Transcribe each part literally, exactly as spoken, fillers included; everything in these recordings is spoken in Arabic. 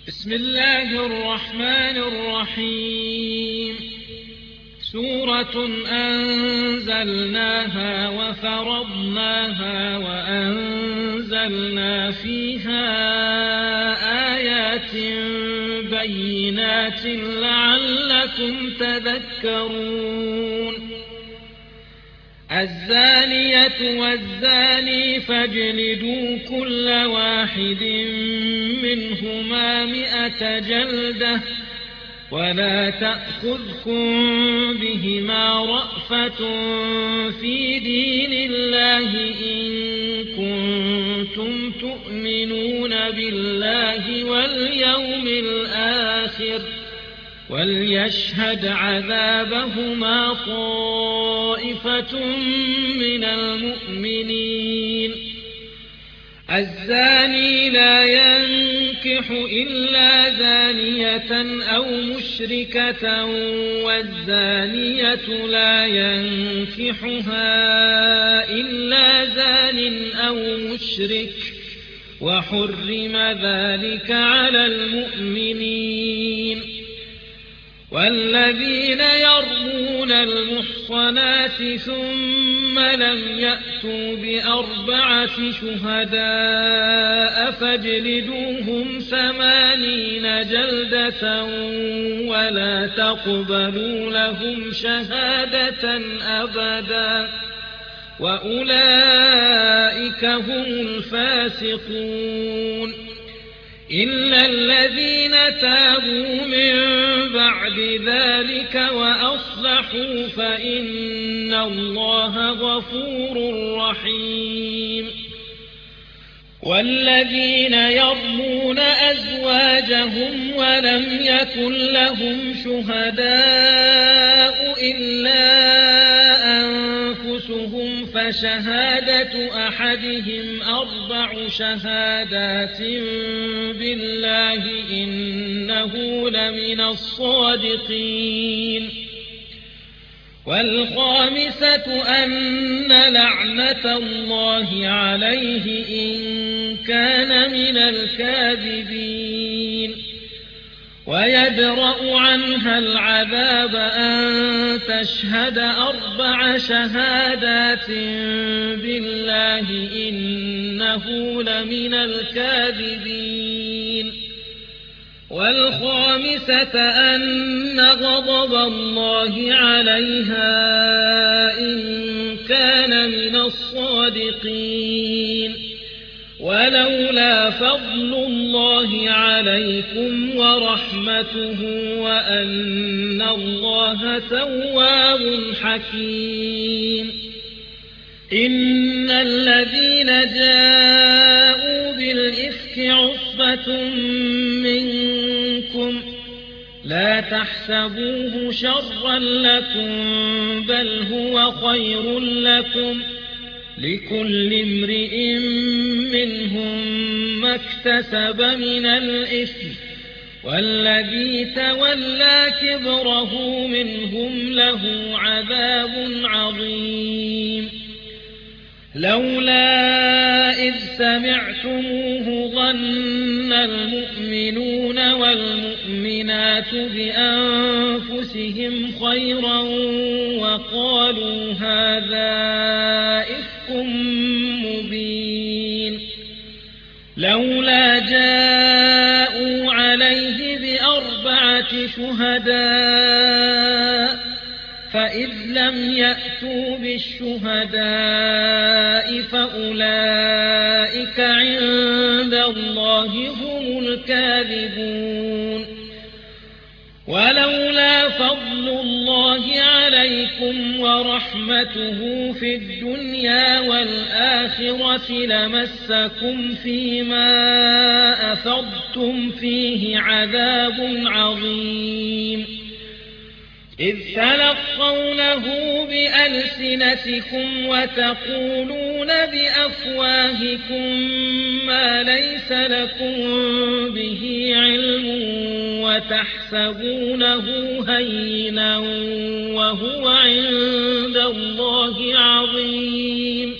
بسم الله الرحمن الرحيم. سورة أنزلناها وفرضناها وأنزلنا فيها آيات بينات لعلكم تذكرون. الزانية والزاني فاجلدوا كل واحد منهما مئة جلدة ولا تأخذكم بهما رأفة في دين الله إن كنتم تؤمنون بالله واليوم الآخر وليشهد عذابهما طائفة من المؤمنين. الزاني لا ينكح إلا زانية أو مشركة والزانية لا ينكحها إلا زان أو مشرك وحرم ذلك على المؤمنين. والذين يرمون المحصنات ثم لم يأتوا بأربعة شهداء فاجلدوهم ثمانين جلدة ولا تقبلوا لهم شهادة أبدا وأولئك هم الفاسقون. إلا الذين تابوا من بعد ذلك وأصلحوا فإن الله غفور رحيم. والذين يرمون أزواجهم ولم يكن لهم شهداء إلا أنفسهم فشهادة أحدهم أربع شهادات بالله إنه لمن الصادقين. والخامسة أن لعنة الله عليه إن كان من الكاذبين. ويدرأ عنها العذاب أن تشهد أربع شهادات بالله إنه لمن الكاذبين. والخامسة أن غضب الله عليها إن كان من الصادقين. ولولا فضل الله عليكم ورحمته وأن الله تواب حكيم. إن الذين جاءوا بالإفك عصبة منكم لا تحسبوه شرا لكم بل هو خير لكم لكل امرئ منهم ما اكتسب من الإثم والذي تولى كبره منهم له عذاب عظيم. لولا إذ سمعتموه ظن المؤمنون والمؤمنات بأنفسهم خيرا وقالوا هذا إفك مبين. لولا جاءوا عليه بأربعة شهداء فإذ لم يأتوا بالشهداء فأولئك عند الله هم الكاذبون. ولولا فضل الله عليكم ورحمته في الدنيا والآخرة لمسكم فيما أفضتم فيه عذاب عظيم. إذ تلقونه بألسنتكم وتقولون بأفواهكم ما ليس لكم به علم وتحسبونه هينا وهو عند الله عظيم.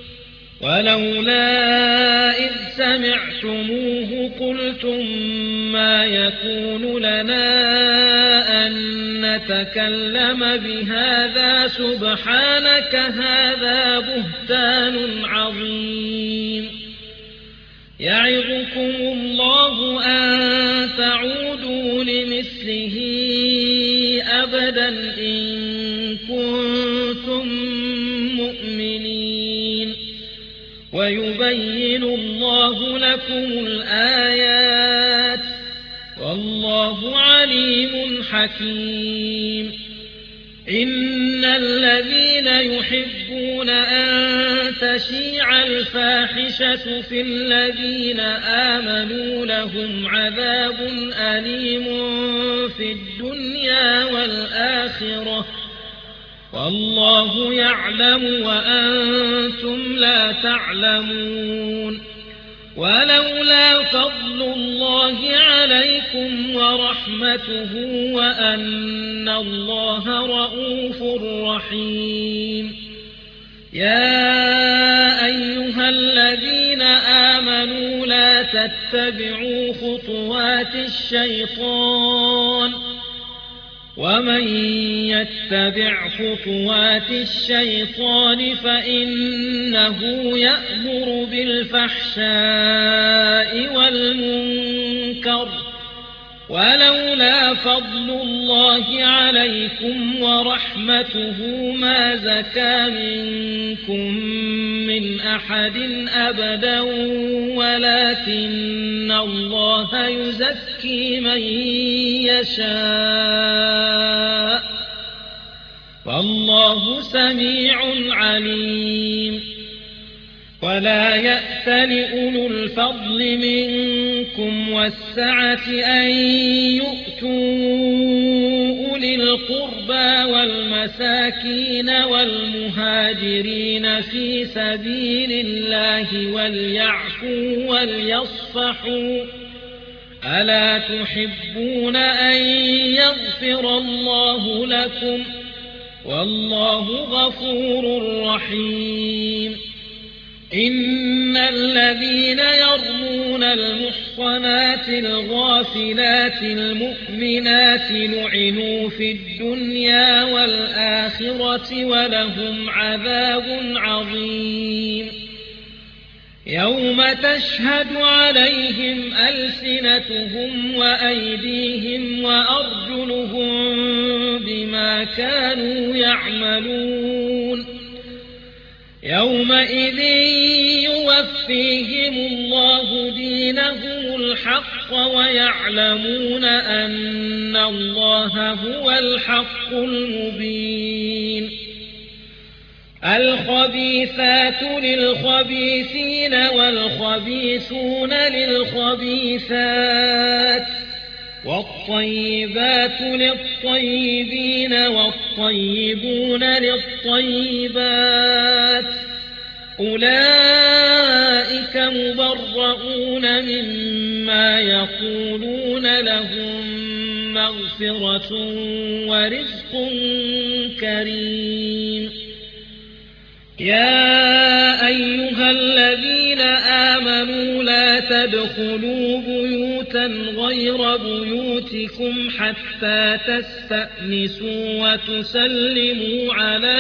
ولولا إذ سمعتموه قلتم ما يكون لنا أن نتكلم بهذا سبحانك هذا بهتان عظيم يعظكم الله أن تعودوا لمثله أبدا إن كنتم مؤمنين ويبين الله لكم الآيات والله عليم حكيم إن الذين يحبون أن تشيع الفاحشة في الذين آمنوا لهم عذاب أليم في الدنيا والآخرة والله يعلم وأنتم لا تعلمون ولولا فضل الله عليكم ورحمته وأن الله رؤوف رحيم يا أيها الذين آمنوا لا تتبعوا خطوات الشيطان ومن يتبع خطوات الشيطان فإنه يأمر بالفحشاء والمنكر ولولا فضل الله عليكم ورحمته ما زكى منكم من أحد أبدا ولكن الله يزكي من يشاء والله سميع عليم ولا يأتل أولو الفضل منكم والسعة أن يؤتوا أولي القربى والمساكين والمهاجرين في سبيل الله وليعفوا وليصفحوا ألا تحبون أن يغفر الله لكم والله غفور رحيم إن الذين يرمون المحصنات الغافلات المؤمنات لعنوا في الدنيا والآخرة ولهم عذاب عظيم يوم تشهد عليهم ألسنتهم وأيديهم وأرجلهم بما كانوا يعملون يومئذ يوفيهم الله دينهم الحق ويعلمون أن الله هو الحق المبين الخبيثات للخبيثين والخبيثون للخبيثات والطيبات للطيبين والطيبون للطيبات أولئك مبرؤون مما يقولون لهم مغفرة ورزق كريم يا أيها الذين آمنوا لا تدخلوا بيوتا غير بيوتكم حتى تستأنسوا وتسلموا على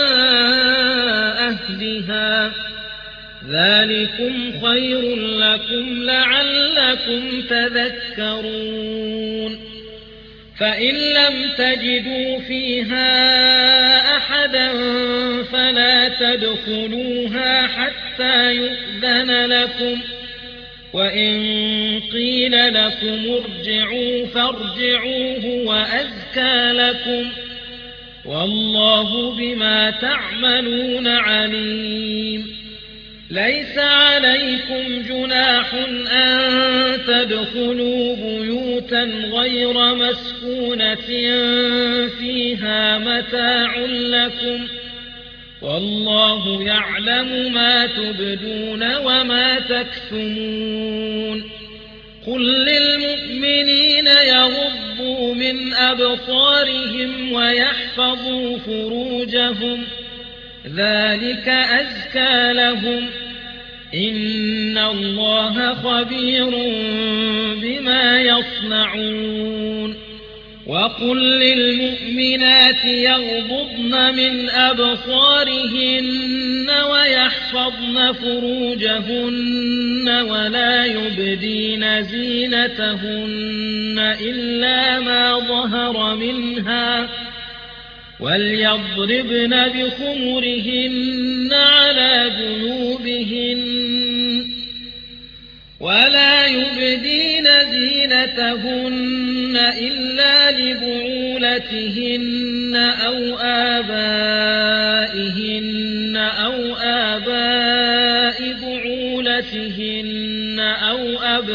أهلها ذلكم خير لكم لعلكم تذكرون فإن لم تجدوا فيها أحدا فلا تدخلوها حتى يؤذن لكم وإن قيل لكم ارجعوا فارجعوا هو أزكى لكم والله بما تعملون عليم ليس عليكم جناح أن تدخلوا بيوتا غير مسكونة فيها متاع لكم والله يعلم ما تبدون وما تكتمون قل للمؤمنين يغضوا من أبصارهم ويحفظوا فروجهم ذلك أزكى لهم إن الله خبير بما يصنعون وقل للمؤمنات يغضضن من أبصارهن ويحفظن فروجهن ولا يبدين زينتهن إلا ما ظهر منها وليضربن بخمرهن على جنوبهن ولا يبدين زينتهن إلا لبعولتهن أو آبائهن أو آباء بعولتهن أو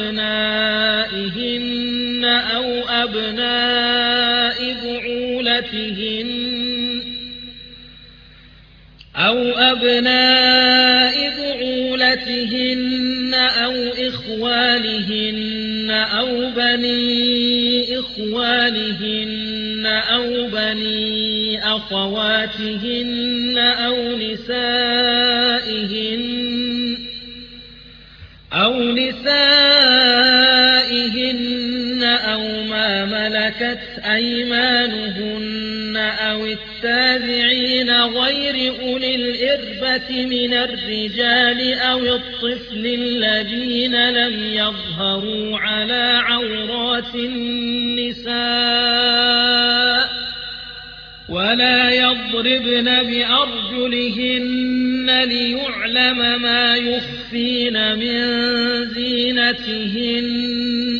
أبنائهن أو أبناء بعولتهن أو أبناء بعولتهن أو إخوانهن أو بني إخوانهن أو بني أخواتهن أو نسائهن أو نسائهن أو ما ملكت أيمانهن أو التابعين غير أولي الإربة من الرجال أو الطفل الذين لم يظهروا على عورات النساء ولا يضربن بأرجلهن ليعلم ما يخفين من زينتهن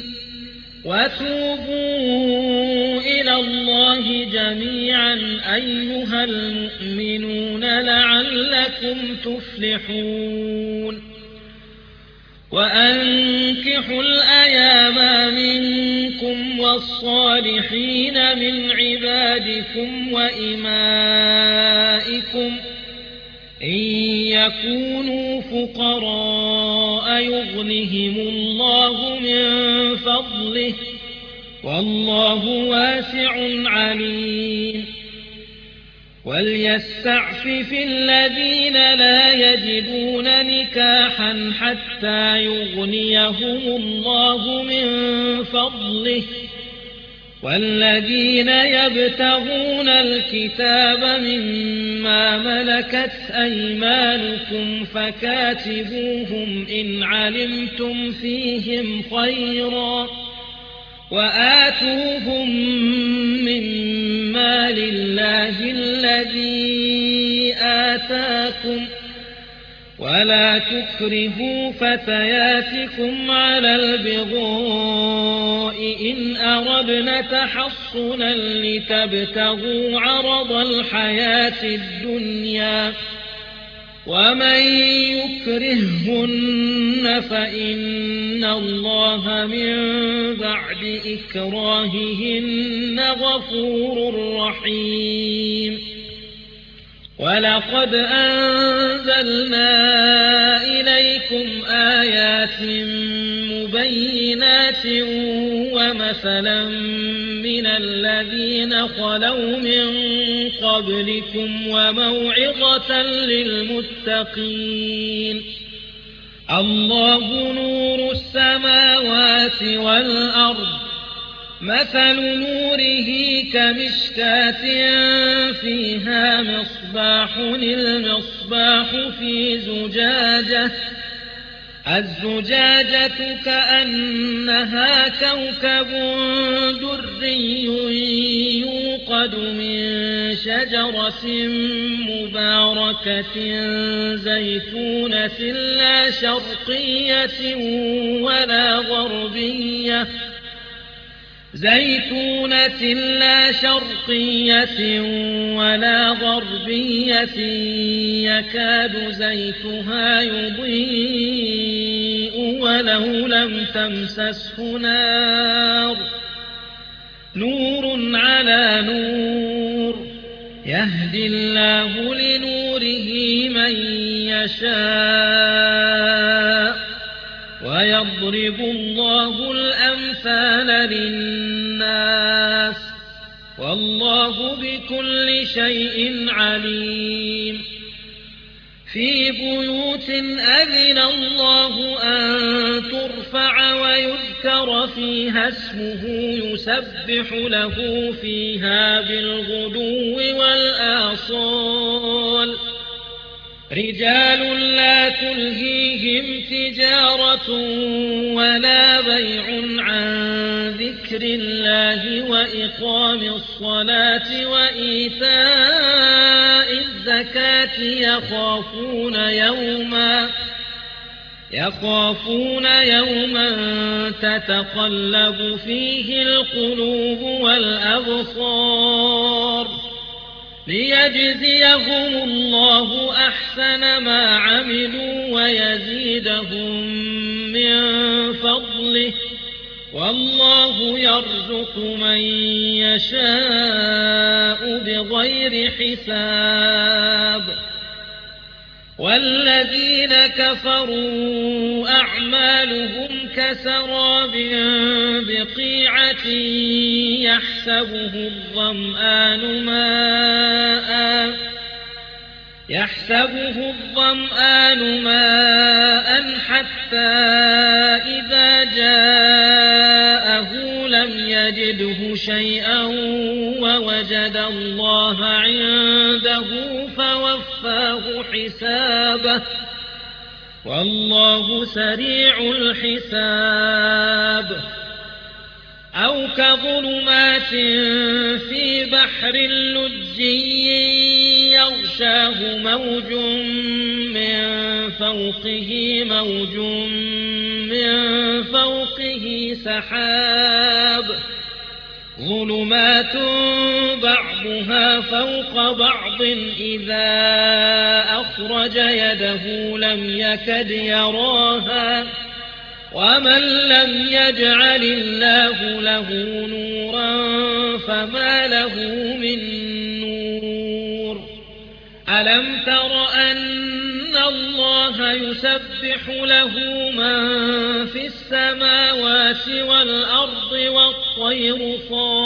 وتوبوا إلى الله جميعا أيها المؤمنون لعلكم تفلحون وأنكحوا الأيام منكم والصالحين من عبادكم وإمائكم إن يكونوا فقراء يغنهم الله من فضله والله واسع عليم وليستعفف الذين لا يجدون نكاحا حتى يغنيهم الله من فضله والذين يبتغون الكتاب مما ملكت أيمانكم فكاتبوهم إن علمتم فيهم خيرا وآتوهم مما لله الذي آتاكم ولا تكرهوا فتياتكم على البغاء إن أردنا تحصنا لتبتغوا عرض الحياة الدنيا ومن يكرههن فإن الله من بعد إكراههن غفور رحيم ولقد أنزلنا إليكم آيات مبينات ومثلا من الذين خلوا من قبلكم وموعظة للمتقين الله نور السماوات والأرض مثل نوره كمشكاة فيها مصباح المصباح في زجاجة الزجاجة كأنها كوكب دري يوقد من شجرة مباركة زيتونة لا شرقية ولا غربية زيتونة لا شرقية ولا غربية يكاد زيتها يضيء ولو لم تمسسه نار نور على نور يهدي الله لنوره من يشاء ويضرب الله الأمثال للناس والله بكل شيء عليم في بيوت أذن الله أن ترفع ويذكر فيها اسمه يسبح له فيها بالغدو والآصال رجال لا تلهيهم تجارة ولا بيع عن ذكر الله وإقام الصلاة وإيتاء الزكاة يخافون يوما يخافون يوما تتقلب فيه القلوب والأبصار ليجزيهم الله أحسن ما عملوا ويزيدهم من فضله والله يرزق من يشاء بغير حساب والذين كفروا أعمالهم كسراب بقيعة يحسبه الظمآن ماء يحسبه الظمآن ماء حتى إذا جاءه لم يجده شيئا ووجد الله عنده فوفاه حسابه والله سريع الحساب أو كظلمات في بحر لجي يغشاه موج من فوقه موج من فوقه سحاب ظلمات بعضها فوق بعض إذا أخرج يده لم يكد يراها ومن لم يجعل الله له نورا فما له من نور ألم تر أن الله يسبح له من في السماوات والأرض والطير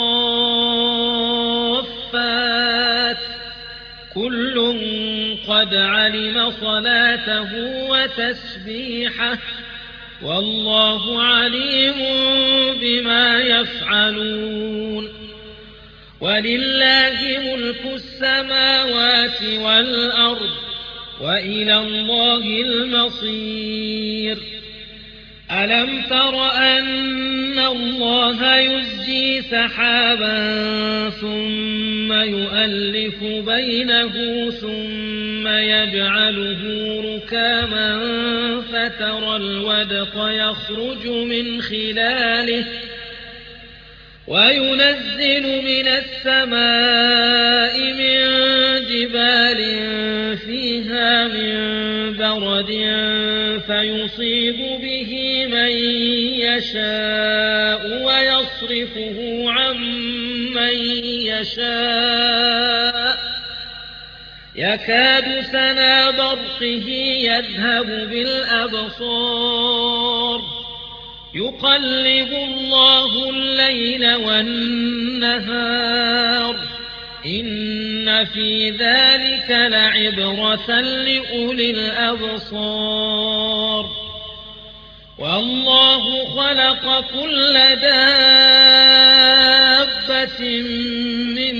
صافات كل قد علم صلاته وتسبيحه والله عليم بما يفعلون ولله ملك السماوات والأرض وإلى الله المصير ألم تر أن الله يزجي سحابا ثم يؤلف بينه ثم يجعله ركاما فترى الودق يخرج من خلاله وينزل من السماء من جبال فيها من برد فيصيب به من يشاء ويصرفه عن من يشاء يكاد سنا برقه يذهب بالأبصار يقلب الله الليل والنهار إن في ذلك لعبرة لأولي الأبصار والله خلق كل دابة من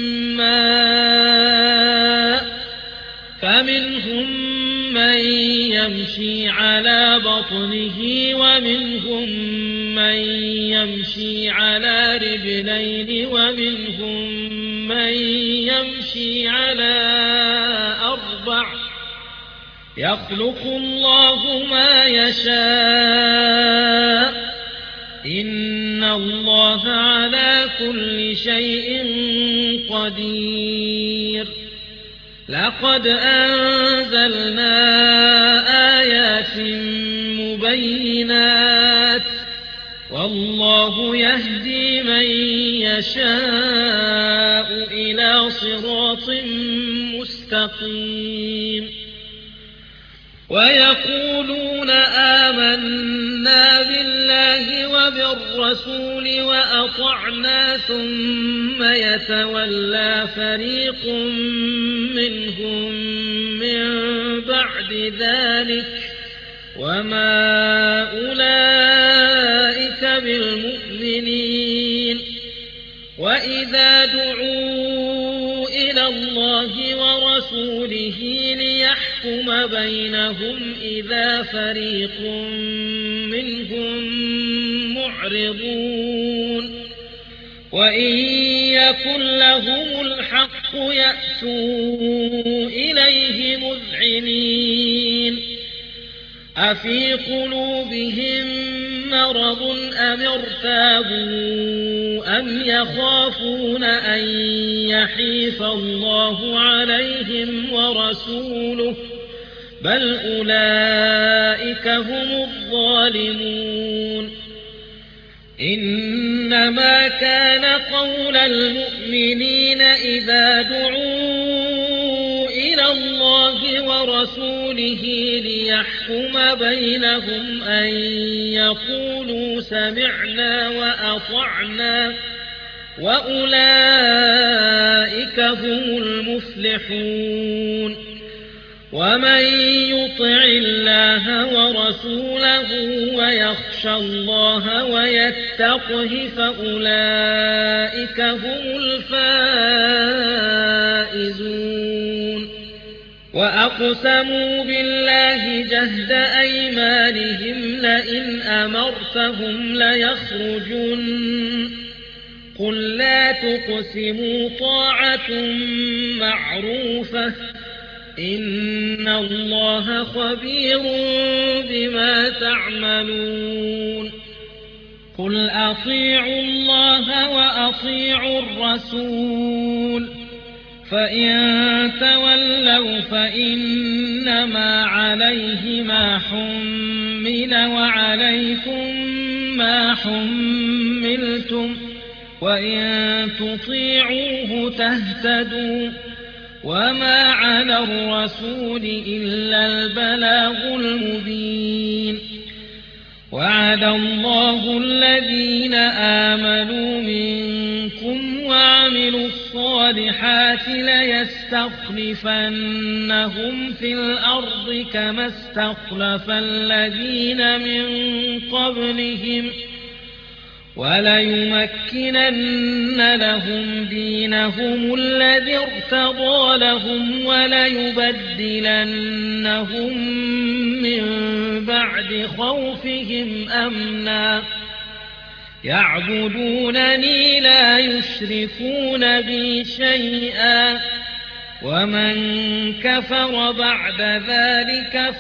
ماء فمنهم من يمشي على بطنه ومنهم من يمشي على رجلين ومنهم من يمشي على أربع يخلق الله ما يشاء إن الله على كل شيء قدير لقد أنزلنا آيات مبينات والله يهدي من يشاء إلى صراط مستقيم ويقولون آمنا بالله وبالرسول وأطعنا ثم يتولى فريق منهم من بعد ذلك وما أولئك بالمؤمنين. وإذا دعوا إلى الله ورسوله ليحكم بينهم إذا فريق منهم معرضون. وإن يكن لهم الحق يأتوا إليه مذعنين. أفي قلوبهم مرض أم ارتابوا أم يخافون أن يحيف الله عليهم ورسوله بل أولئك هم الظالمون. إنما كان قول المؤمنين إذا دعوا إلى الله ورسوله ليحكم بينهم أن يقولوا سمعنا وأطعنا وأولئك هم المفلحون. ومن يطع الله ورسوله ويخشى الله ويتقه فأولئك هم الفائزون. وأقسموا بالله جهد أيمانهم لئن أمرتهم ليخرجن قل لا تقسموا طاعة معروفة إن الله خبير بما تعملون. قل أطيعوا الله وأطيعوا الرسول فإن تولوا فإنما عليه ما حمل وعليكم ما حملتم وإن تطيعوه تهتدوا وما على الرسول إلا البلاغ المبين. وعد الله الذين آمنوا منكم وعملوا الصالحات ليستخلفنهم في الأرض كما استخلف الذين من قبلهم وليمكنن لهم دينهم الذي ارتضى لهم وليبدلنهم من بعد خوفهم أمنا يعبدونني لا يشركون بي شيئا ومن كفر بعد ذلك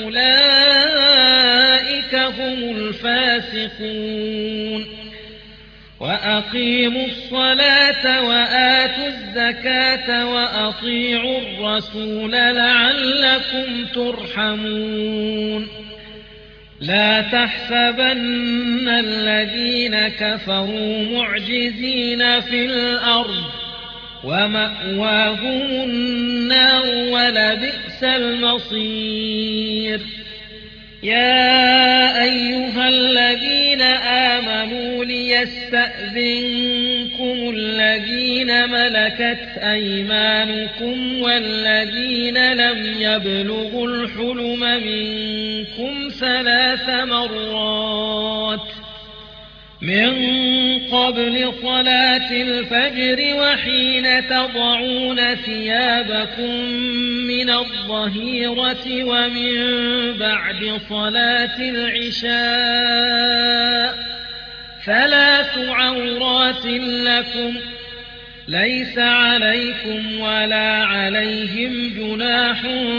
فأولئك هم الفاسقون. وأقيموا الصلاة وآتوا الزكاة وأطيعوا الرسول لعلكم ترحمون. لا تحسبن الذين كفروا معجزين في الأرض ومأواهم النار ولبئس المصير. يا أيها الذين آمنوا ليستأذنكم الذين ملكت أيمانكم والذين لم يبلغوا الحلم منكم ثلاث مرات من قبل صلاة الفجر وحين تضعون ثيابكم من الظهيرة ومن بعد صلاة العشاء ثلاث عورات لكم ليس عليكم ولا عليهم جناح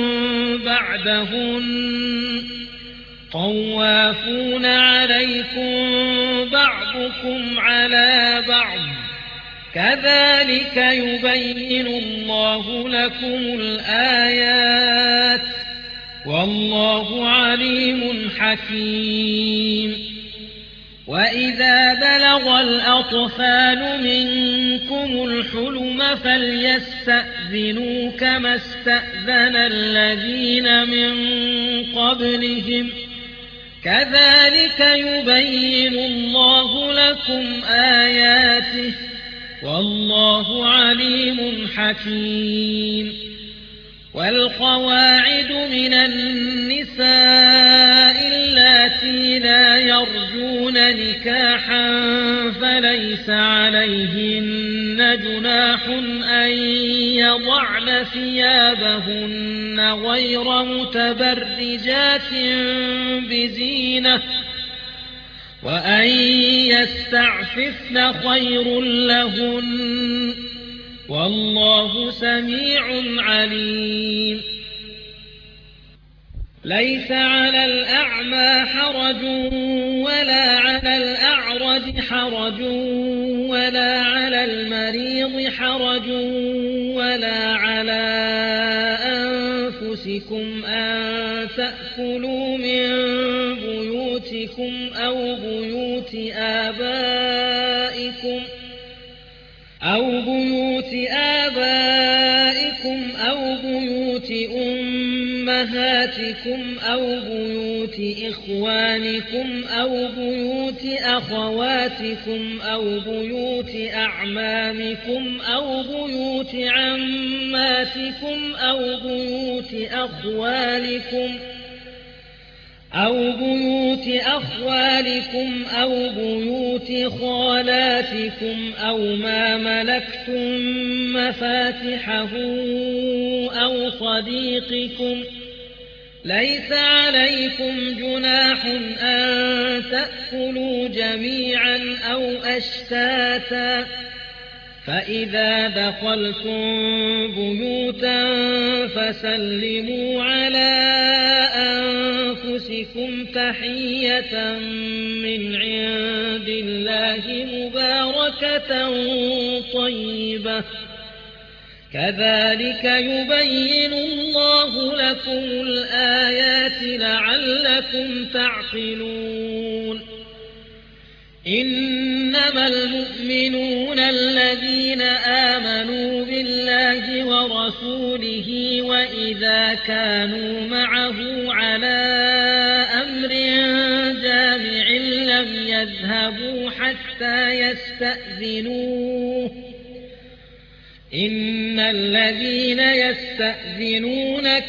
بعدهن طوافون عليكم بعضكم على بعض كذلك يبين الله لكم الآيات والله عليم حكيم. وإذا بلغ الأطفال منكم الحلم فليستأذنوا يستأذنوا كما استأذن الذين من قبلهم كذلك يبين الله لكم آياته والله عليم حكيم. والقواعد من النساء اللاتي لا يرجون نكاحا فليس عليهن جناح أن يضعن ثيابهن غير متبرجات بزينة وأن يستعففن خير لهن والله سميع عليم. ليس على الأعمى حرج ولا على الأعرج حرج ولا على المريض حرج ولا على أنفسكم أن تأكلوا من بيوتكم أو بيوت آبائكم أو بيوت آبائكم أو بيوت أمهاتكم أو بيوت إخوانكم أو بيوت أخواتكم أو بيوت أعمامكم أو بيوت عماتكم أو بيوت أخوالكم أو بيوت أخوالكم أو بيوت خالاتكم أو ما ملكتم مفاتحه أو صديقكم. ليس عليكم جناح أن تأكلوا جميعا أو أشتاتا فإذا دخلتم بيوتا فسلموا على أنفسكم تحية من عند الله مباركة طيبة كذلك يبين الله لكم الآيات لعلكم تعقلون. إنما المؤمنون الذين آمنوا بالله ورسوله وإذا كانوا معه على أمر جامع لم يذهبوا حتى يستأذنوه. إن الذين يستأذنونك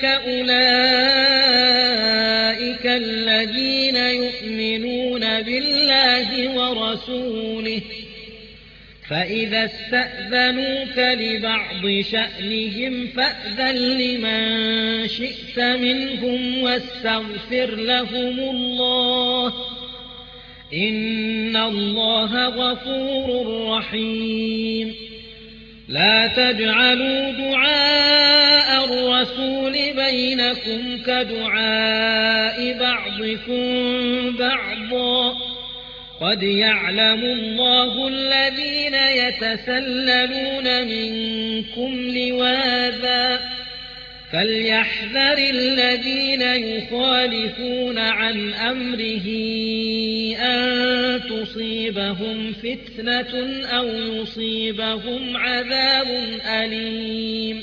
أولئك الذين يؤمنون بالله ورسوله فإذا استأذنوك لبعض شأنهم فأذن لمن شئت منهم واستغفر لهم الله إن الله غفور رحيم. لا تجعلوا دعاء الرسول بينكم كدعاء بعضكم بعضا قد يعلم الله الذين يتسللون منكم لواذا فليحذر الذين يخالفون عن أمره أن تصيبهم فتنة أو يصيبهم عذاب أليم.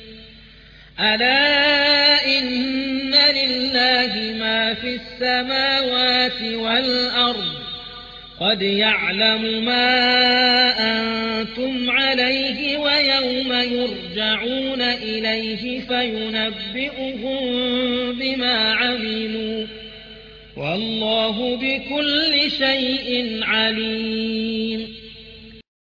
ألا إن لله ما في السماوات والأرض قد يعلم ما أنتم عليه ويوم يرجعون إليه فينبئهم بما عملوا والله بكل شيء عليم.